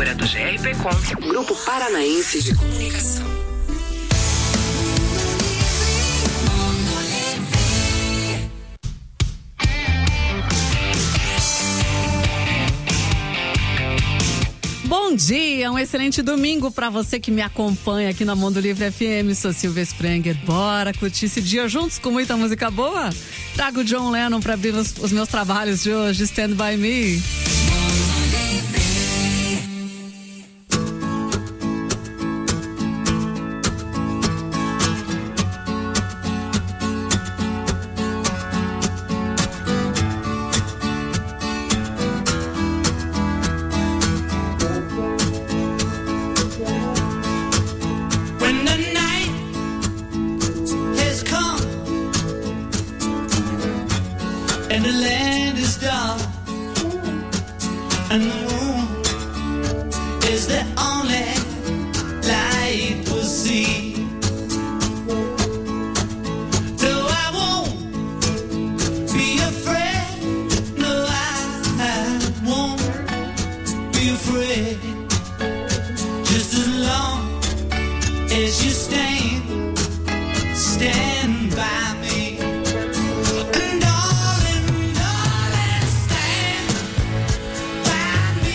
emissora do GRPcom, Grupo Paranaense de Comunicação. Bom dia, um excelente domingo para você que me acompanha aqui na Mundo Livre FM. Sou Silvia Sprenger. Bora curtir esse dia juntos com muita música boa? Trago John Lennon para abrir os meus trabalhos de hoje. Stand By Me. Stand by me.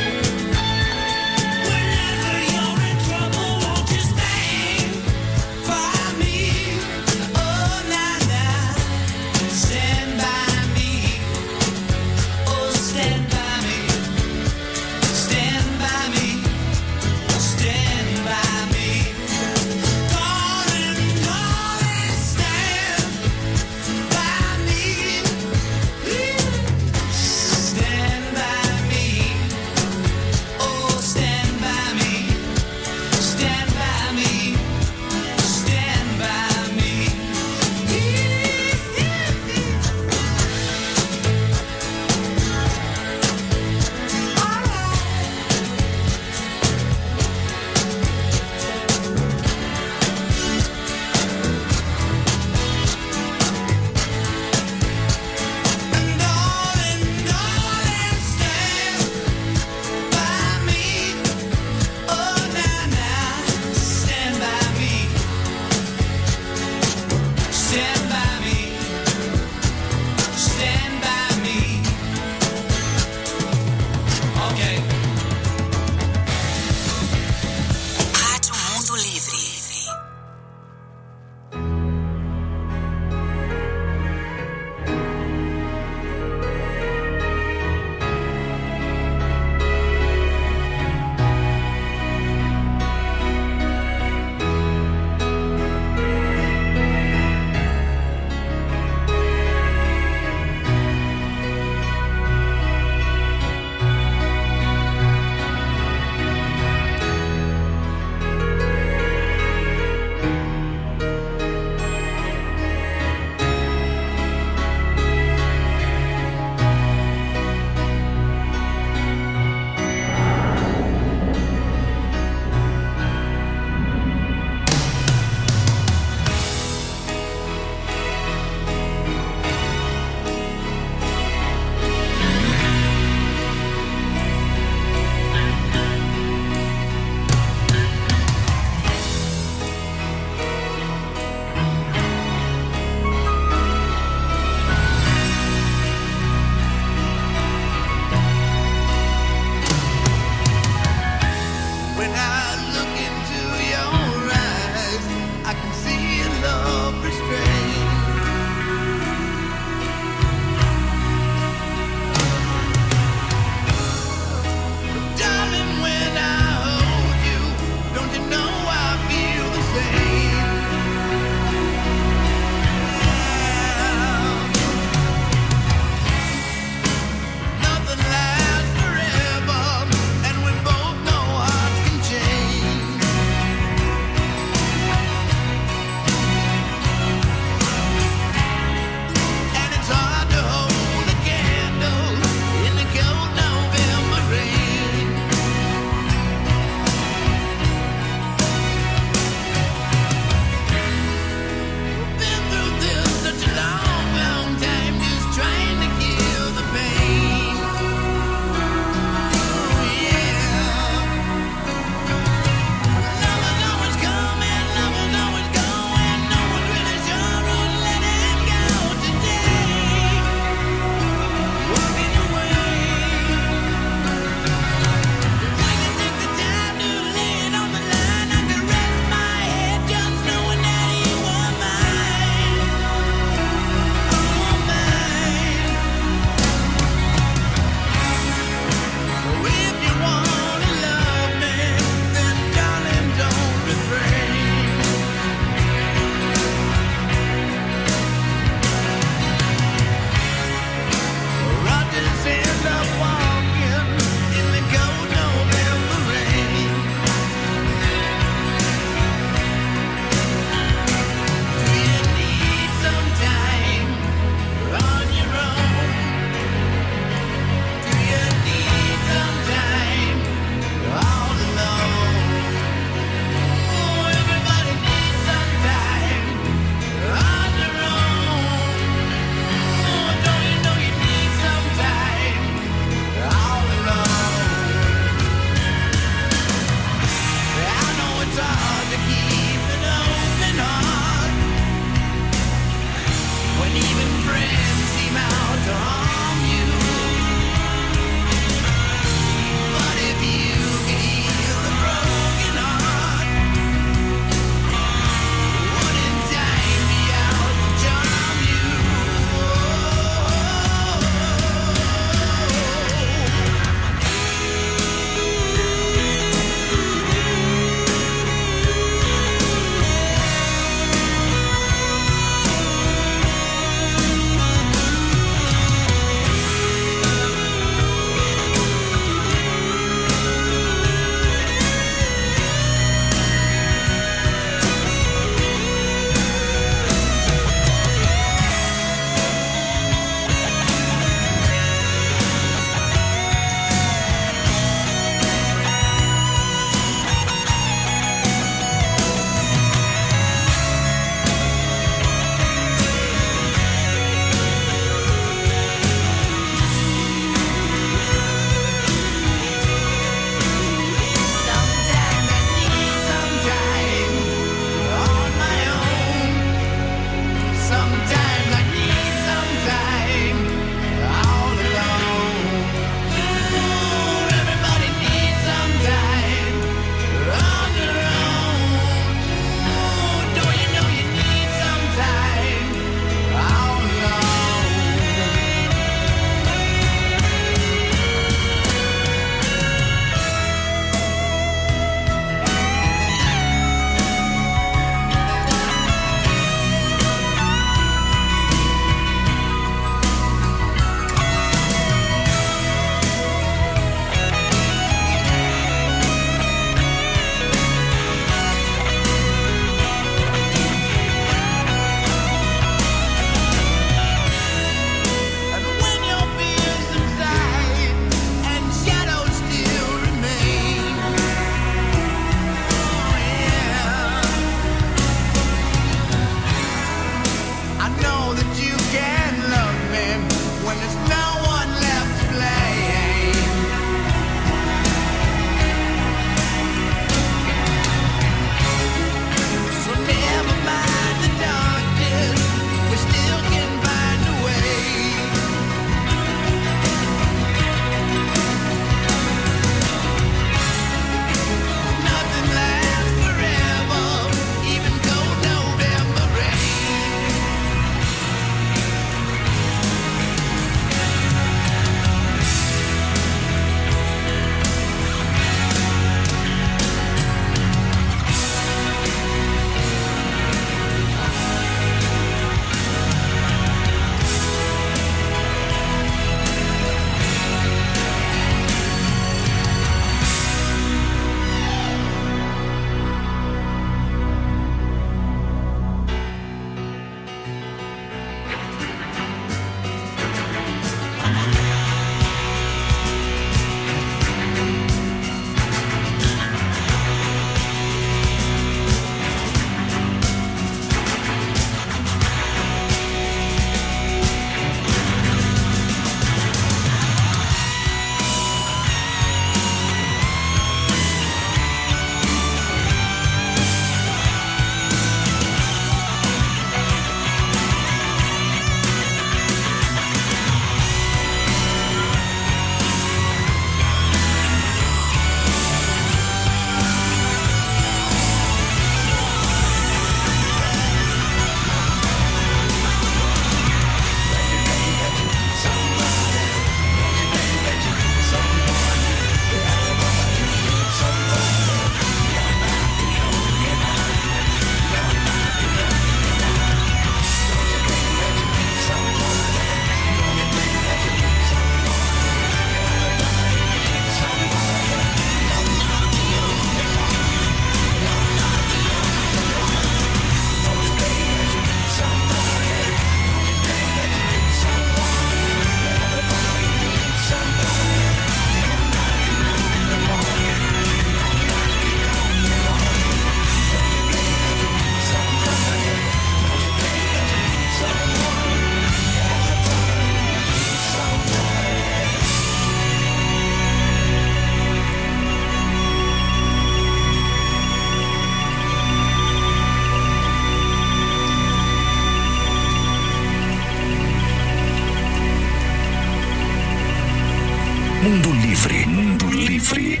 Livre. Mundo Livre.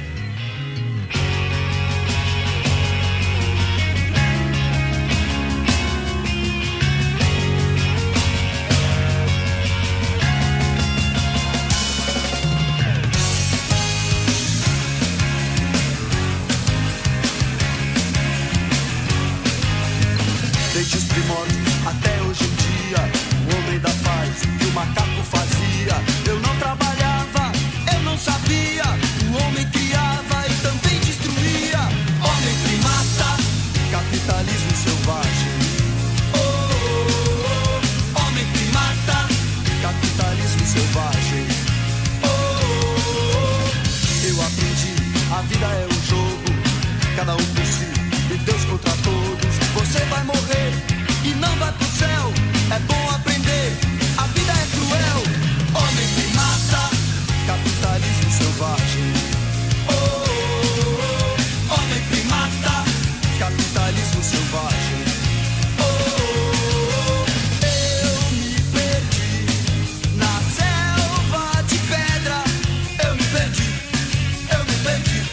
Desde os primórdios até hoje em dia, o homem ainda faz o que o macaco fazia. Eu não trabalhava, eu não sabia. O homem criava e também destruía. Homem primata, capitalismo selvagem. Oh, oh, oh. Homem primata, capitalismo selvagem. Oh, oh, oh. Eu aprendi, a vida é um jogo, cada um por si e Deus contra todos. Você vai morrer e não vai pro céu. É bom aprender, a vida é cruel. Homem primata, capitalismo selvagem. Oh, oh, oh. Homem primata, capitalismo selvagem. Oh, oh, oh. Eu me perdi na selva de pedra. Eu me perdi, eu me perdi.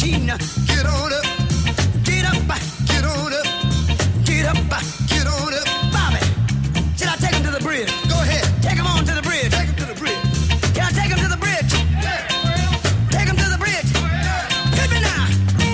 machine. Get on up, get up, get on up, get up, get on up. Bobby, should I take him to the bridge? Go ahead, take him on to the bridge. Take him to the bridge. Can I take him to the bridge? Yeah. Take him to the bridge. Yeah. Hit me now.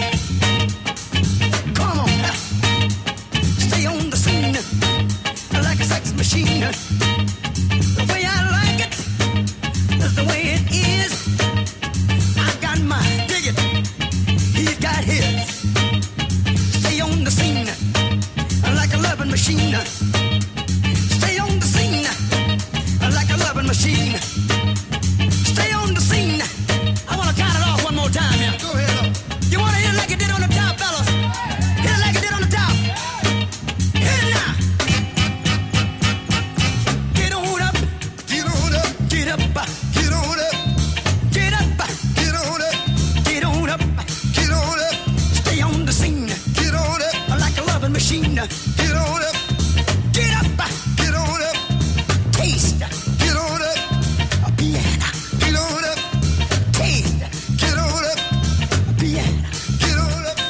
Come on, stay on the scene like a sex machine. The way I like it is the way it is. I've got mine, dig it. He's got his. Stay on the scene like a loving machine. Stay on the scene like a loving machine. Stay on the scene. I want to count it off one more time here. Go ahead. You want to hit it like it did on the top, fellas? Hit it like it did on the top. Hit it now. Get on up. Get on up. Get up. Get on up. Get up. Get on up. Get on up. Get on up. Stay on the scene. Get on up. Like a loving machine. Get on up. Get up. Get on up. Taste. Get on up. A piano. Get on up. Taste. Get on up. A piano. Get on up.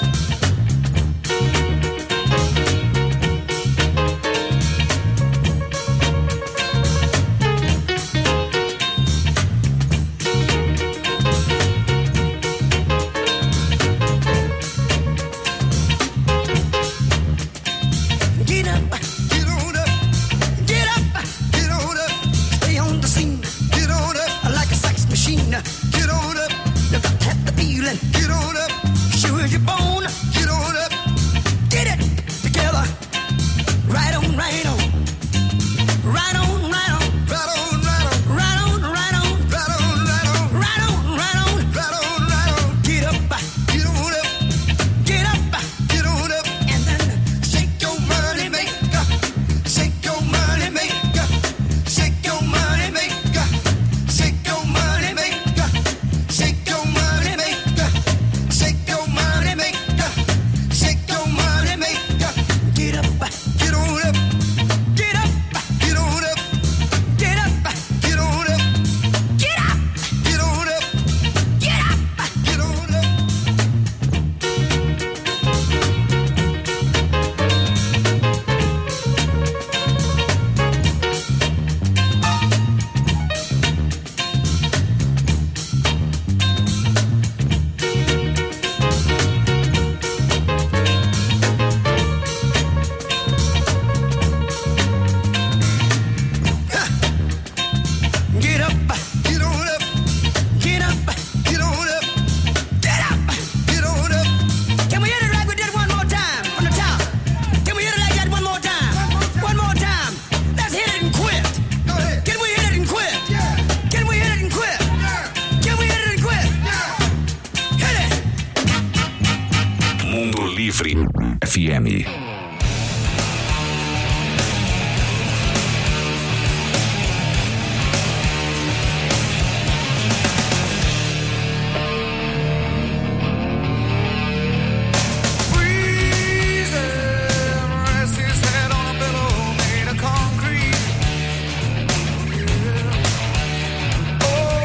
Get up, get on up, get up, get on up. Stay on the scene, get on up, like a sex machine. Get on up, you got to have the feeling. Get on up, sure as you're born. Get on up, get it together. Right on, right on, right on, right on, right on, right on, right on, right on, right on, right on, right on, right on, right on, right on. Get up, get on up, get up, get on up, and then shake your money maker, shake your money maker, shake your money maker, shake your money maker, shake your money maker, shake your money maker, shake your money maker. Get up, get on up, get up, get on up, get up, get on up, get up, get on up, get up, get on up. Get up, get on up, get up, get on up, get up, get on up. Can we hit it like we did one more time from the top? Can we hit it like that one more time? One more time. Let's hit it and quit. Go ahead. Can we hit it and quit? Yeah. Can we hit it and quit? Yeah. Can we hit it and quit? Yeah. Hit it. Mundo Livre FM. Rest his head on a pillow made of concrete. Oh,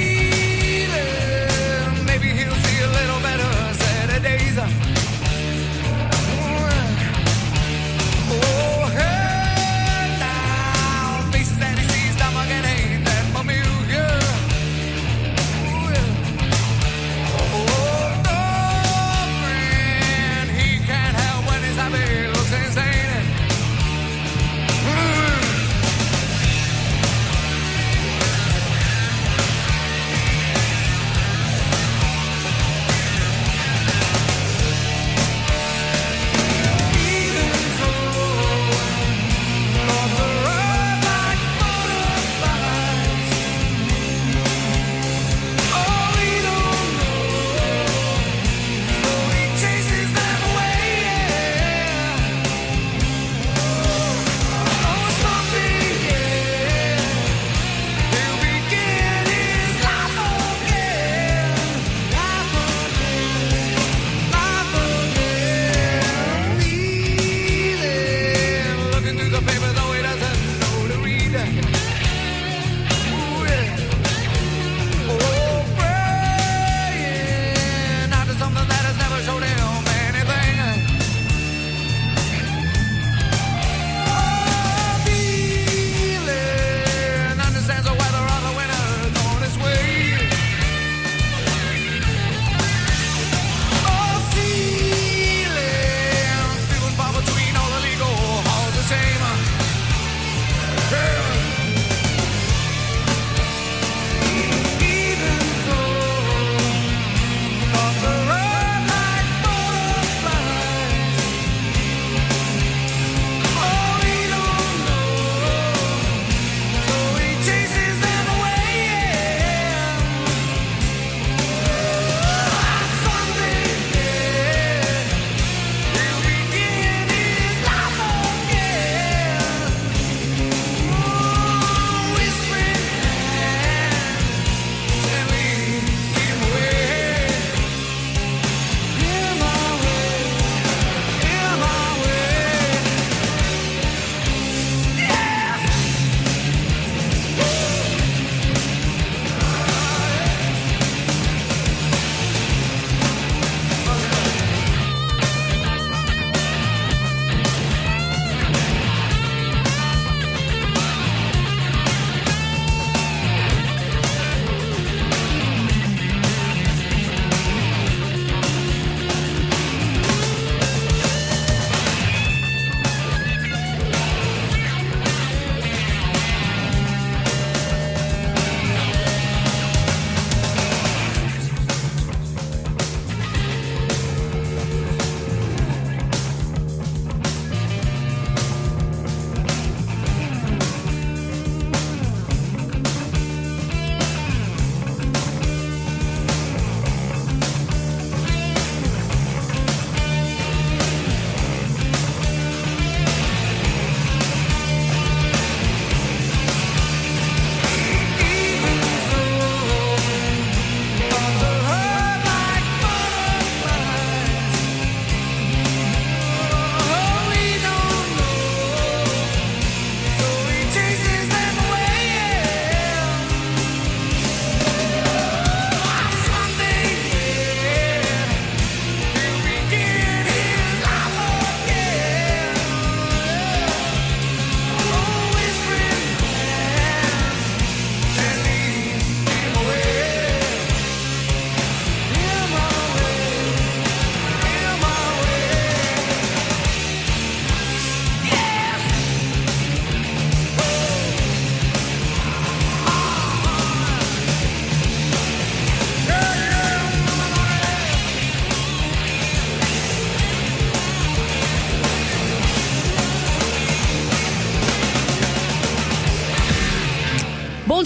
feeling maybe he'll see a little better Saturdays.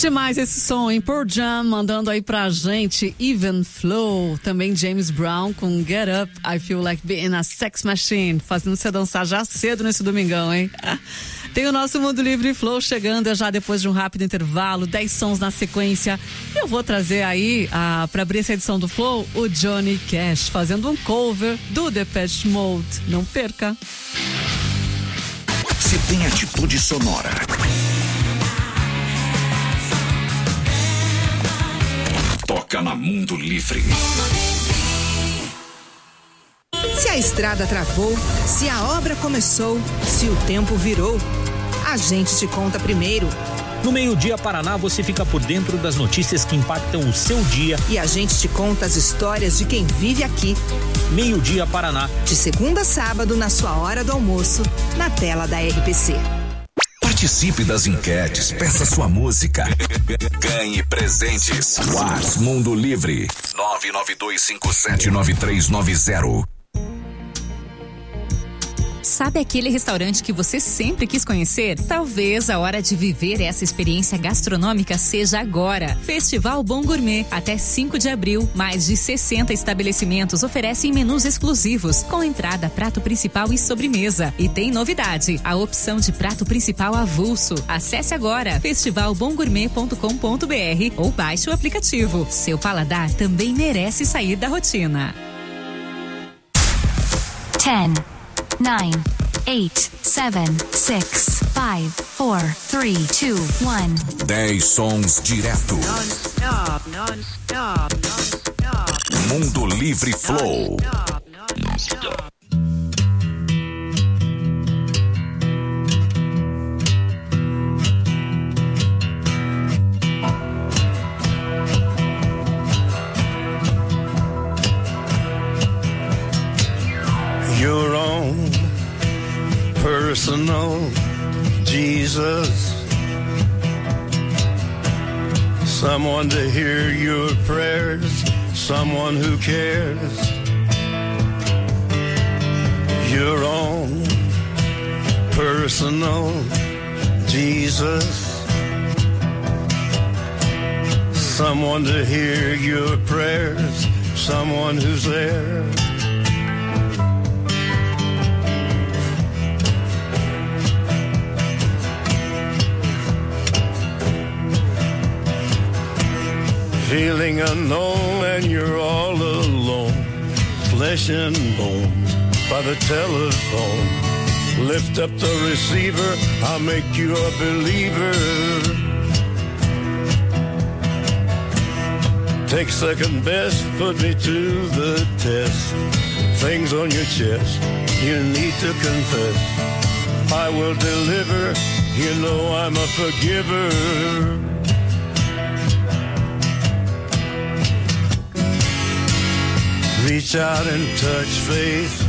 demais esse som, hein? Pearl Jam mandando aí pra gente Even Flow, também James Brown com Get Up, I Feel Like Being a Sex Machine, fazendo você dançar já cedo nesse domingão, hein? Tem o nosso Mundo Livre Flow chegando já depois de um rápido intervalo, 10 sons na sequência. Eu vou trazer aí, pra abrir essa edição do Flow, o Johnny Cash fazendo um cover do Depeche Mode. Não perca. Se tem atitude sonora, toca na Mundo Livre. Se a estrada travou, se a obra começou, se o tempo virou, a gente te conta primeiro. No Meio-Dia Paraná você fica por dentro das notícias que impactam o seu dia. E a gente te conta as histórias de quem vive aqui. Meio-Dia Paraná. De segunda a sábado, na sua hora do almoço, na tela da RPC. Participe das enquetes, peça sua música. Ganhe presentes. WhatsApp Mundo Livre 992579390. Sabe aquele restaurante que você sempre quis conhecer? Talvez a hora de viver essa experiência gastronômica seja agora. Festival Bom Gourmet. Até 5 de abril, mais de 60 estabelecimentos oferecem menus exclusivos, com entrada, prato principal e sobremesa. E tem novidade, a opção de prato principal avulso. Acesse agora festivalbomgourmet.com.br ou baixe o aplicativo. Seu paladar também merece sair da rotina. 10, 9, 8, 7, 6, 5, 4, 3, 2, 1. 10 sons direto. Non-stop, non-stop, non-stop. Mundo Livre Flow. Non-stop. Your own personal Jesus, someone to hear your prayers, someone who cares. Your own personal Jesus, someone to hear your prayers, someone who's there. Feeling unknown and you're all alone, flesh and bone by the telephone. Lift up the receiver, I'll make you a believer. Take second best, put me to the test. Things on your chest, you need to confess. I will deliver, you know I'm a forgiver. Reach out and touch faith.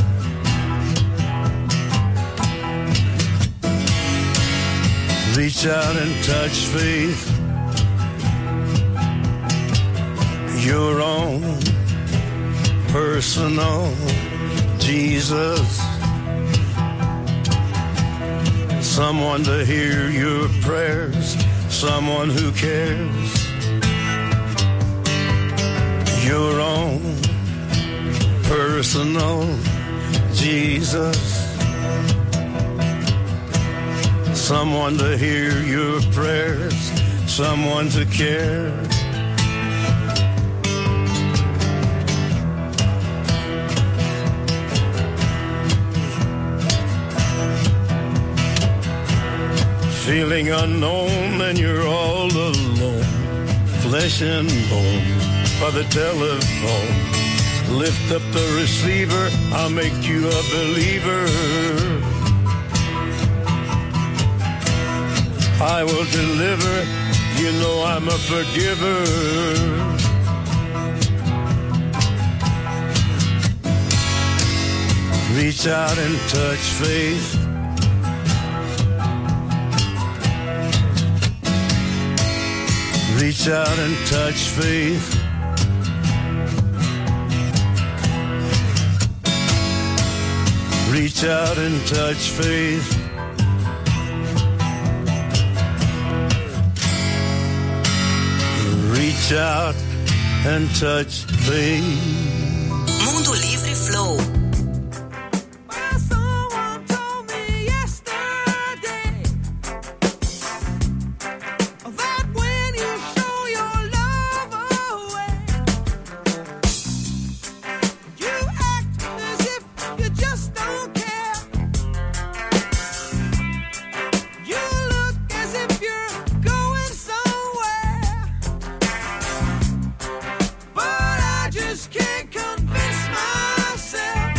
Reach out and touch faith. Your own personal Jesus. Someone to hear your prayers, someone who cares. Your own personal Jesus, someone to hear your prayers, someone to care. Feeling unknown and you're all alone, flesh and bone by the telephone. Lift up the receiver, I'll make you a believer. I will deliver, you know I'm a forgiver. Reach out and touch faith. Reach out and touch faith. Reach out and touch faith. reach out and touch thee. Mundo Livre Flow. Can't convince myself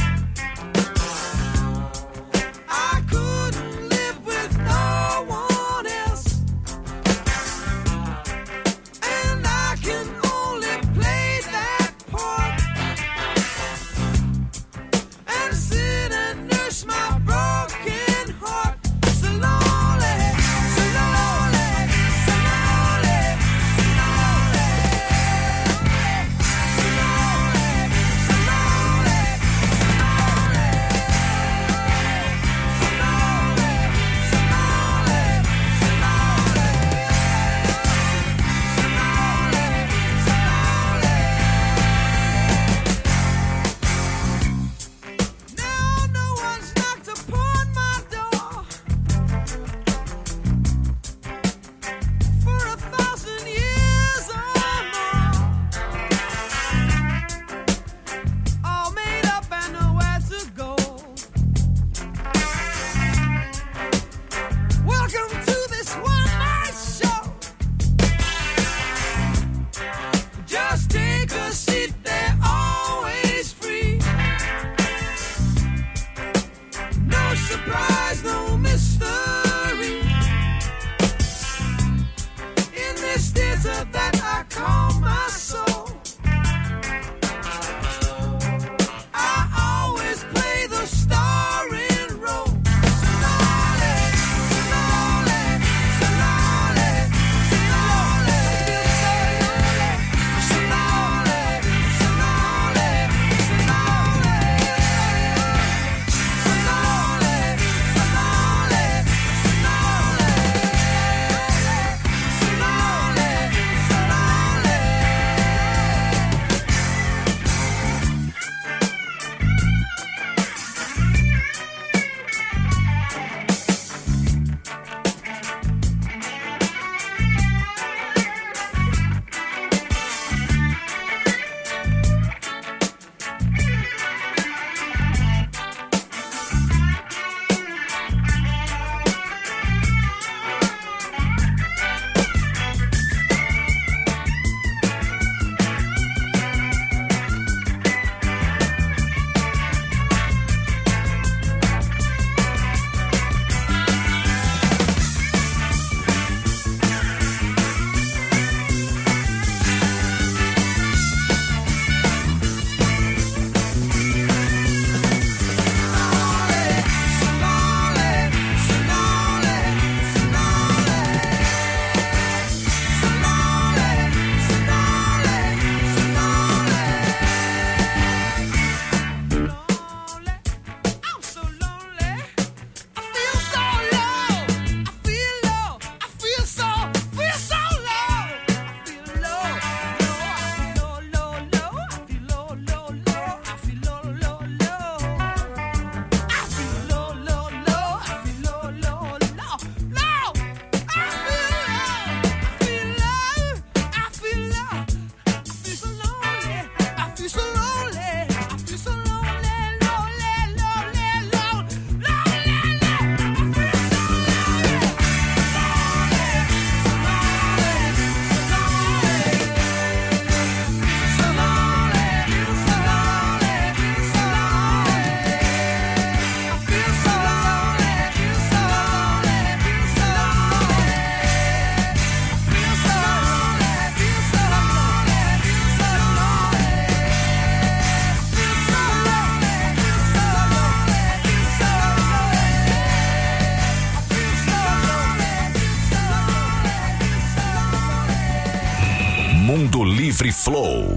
Mundo Livre Flow.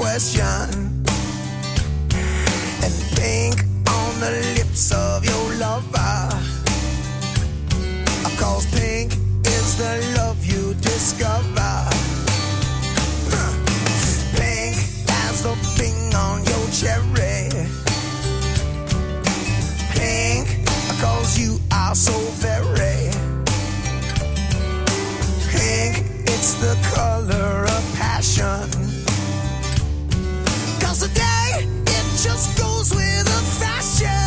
question. And pink on the lips of your lover. 'Cause pink is the love you discover. Pink as the thing on your cherry. Pink, 'cause you are so very. Pink, it's the color of passion. 'Cause today, it just goes with the fashion.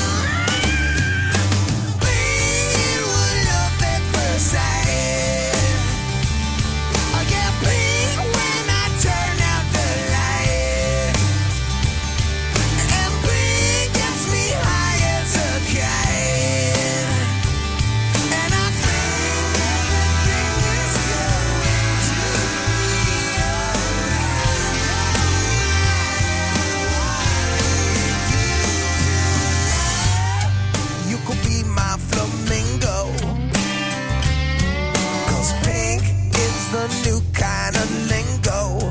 The new kind of lingo.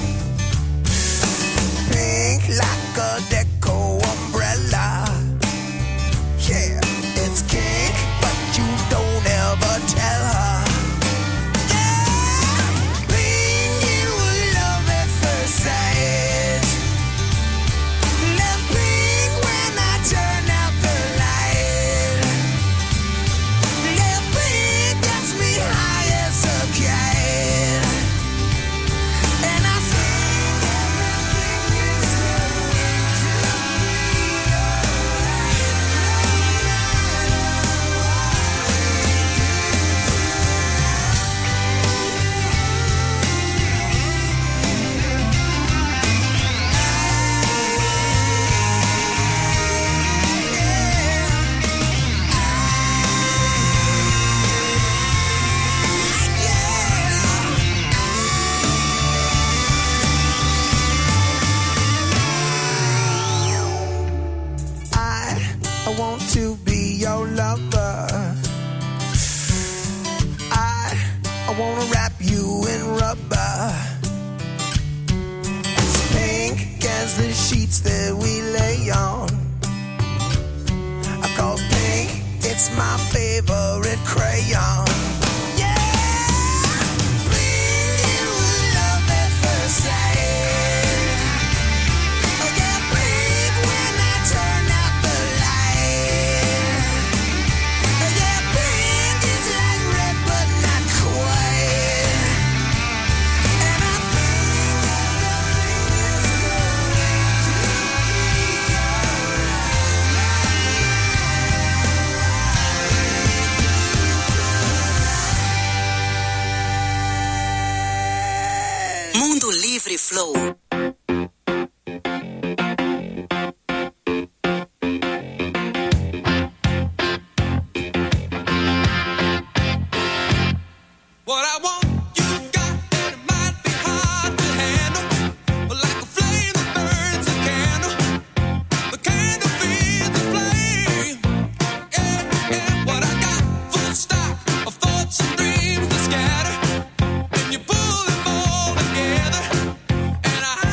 Pink like a deco umbrella. Yeah, it's pink, but you don't ever tell her. Yeah, pink, it was love at first sight. Love pink when I turn out the light. Love pink gets me high as a kite. I want to be your lover. I wanna wrap you in rubber. It's pink as the sheets that we lay on. 'Cause pink, it's my favorite crayon. Yeah, pink, it was love at first sight. Oh yeah, pink when I turn out the light. Oh yeah, pink is like red but not quite. And I think everything is going to be alright. Mundo Livre Flow. What I want, you've got, and it might be hard to handle. But like a flame that burns a candle, the candle feeds the flame. Yeah, yeah, what I got, full stock of thoughts and dreams that scatter. And you pull them all together, and I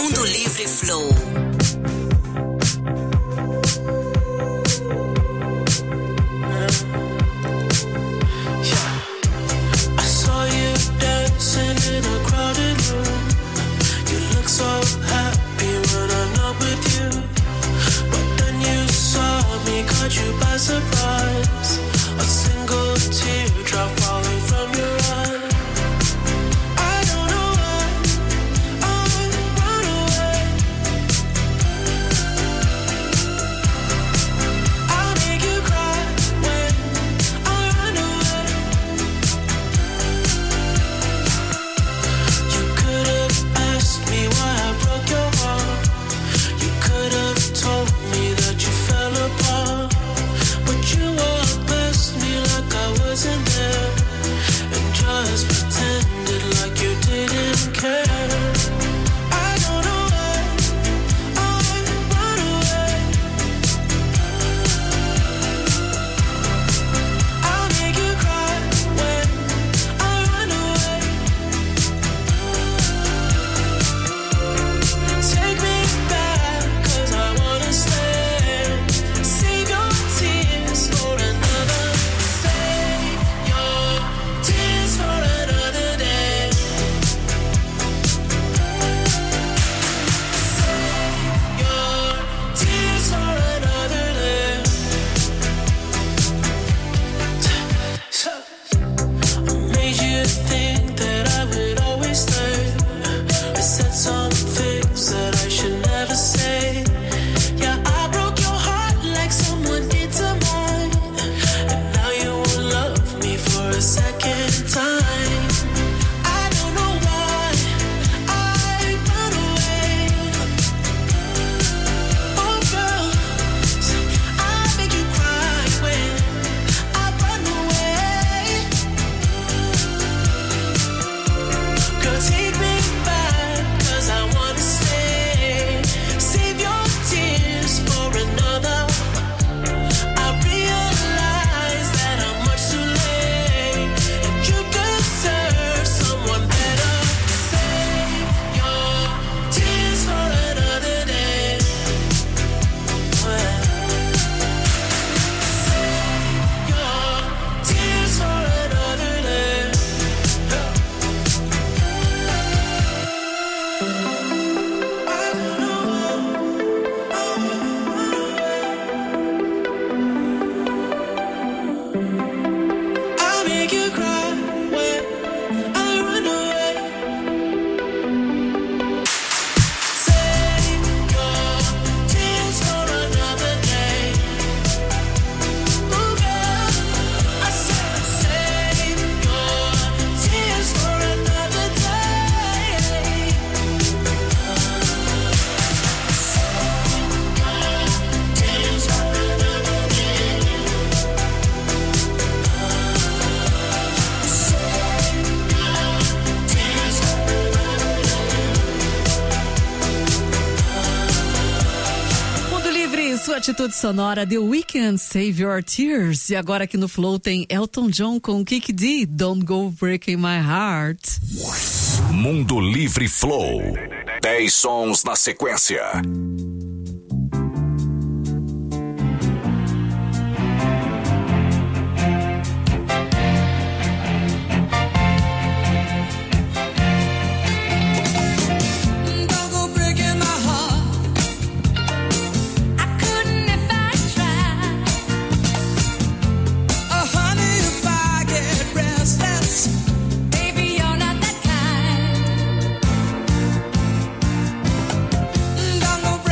Mundo Livre Flow. Surprise, a single teardrop falling from your eye. I don't know why I run away. I'll make you cry when I run away. You could have asked me why I broke your heart. You could have told me that you fell apart. You walked past me like I wasn't there, and just pretended like you didn't care. I don't know why I run away. I'll make you cry when I run away. Take me back, 'cause I wanna stay. Save your tears for another. Save your tears for another day. Save your tears for another day. I made you think that I would always stay. I said some things that I should never say. Yeah, I broke your heart like someone did to mine, and now you won't love me for a second time. I don't know why I run away. Oh girl, I make you cry when I run away. Girl, take me back, 'cause I wanna stay. Save your tears for another. I realize that I'm much too late, and you deserve someone better. Save your tears for another day. Save your tears for another day. I don't know why I run away. I'll make you cry when I run away. Save your tears for another day. Oh girl, I said save your tears for another day. Tears for another day. Tears for Mundo Livre, sua atitude sonora, The Weeknd, Save Your Tears. E agora aqui no Flow tem Elton John com Kiki D, Don't Go Breaking My Heart. Mundo Livre Flow. 10 sons na sequência. Don't go breaking my heart. I couldn't if I tried. Honey, if I get restless, baby, you're not that kind. Don't go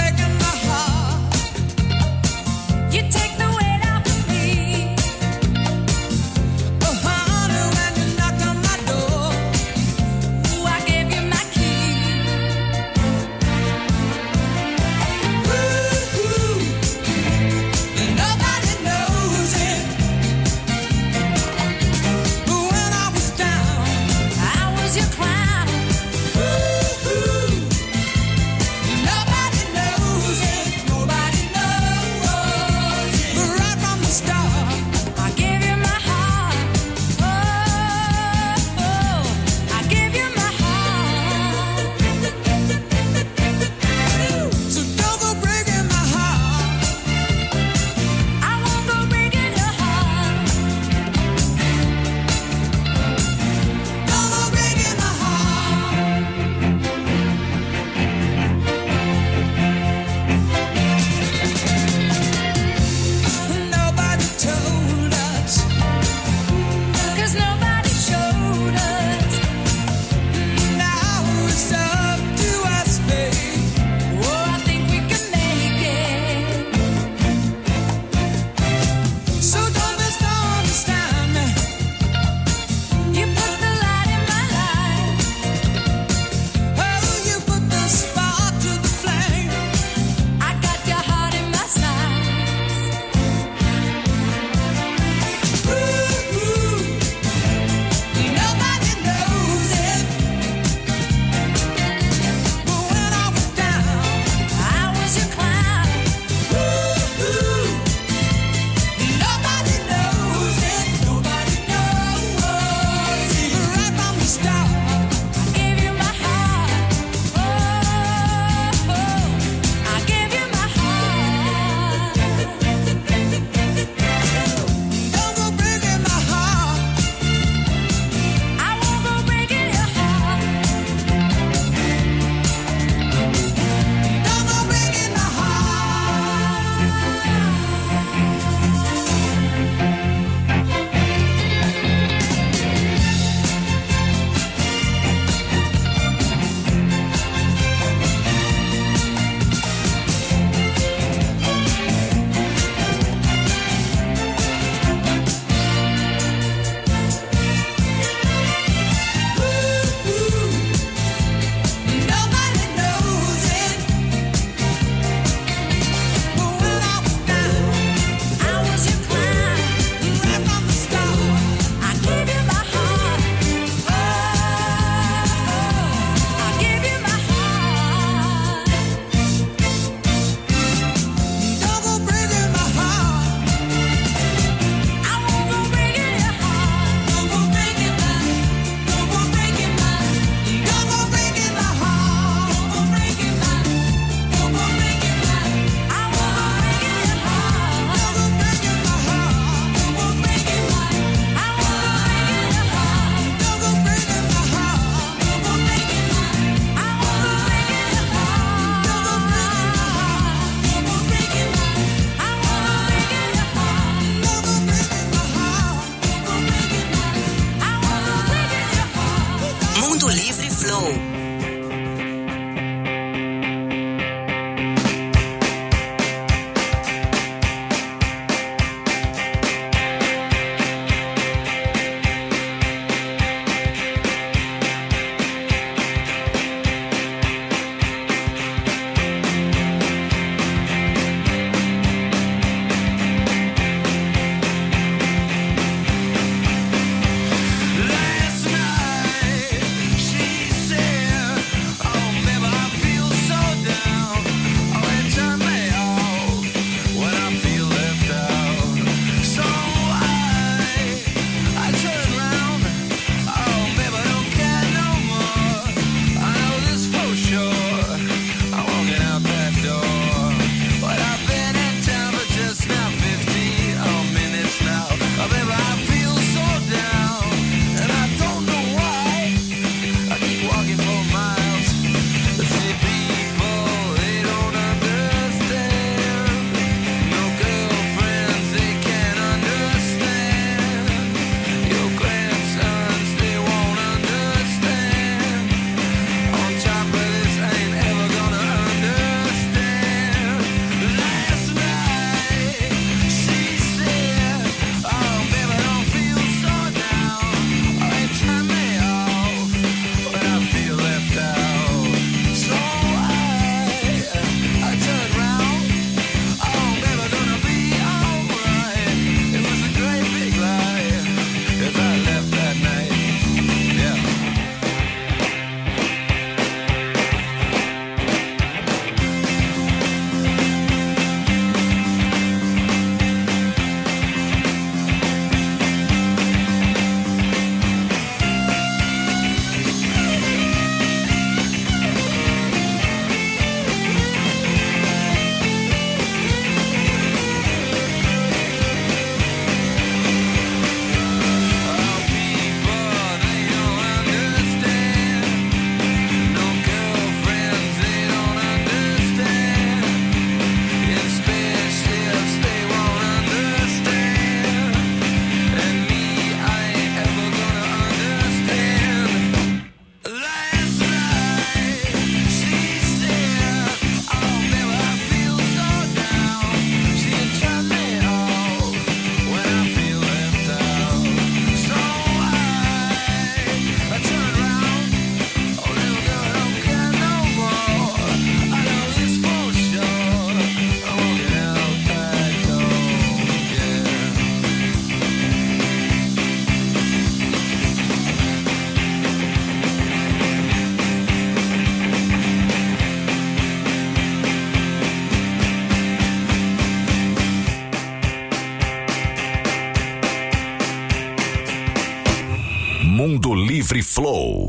Livre Flow.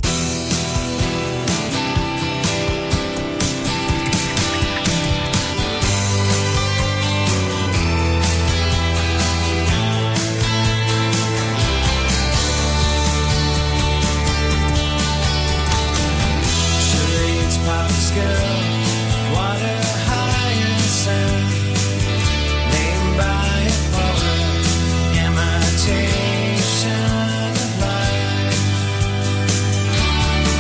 Imitation of life.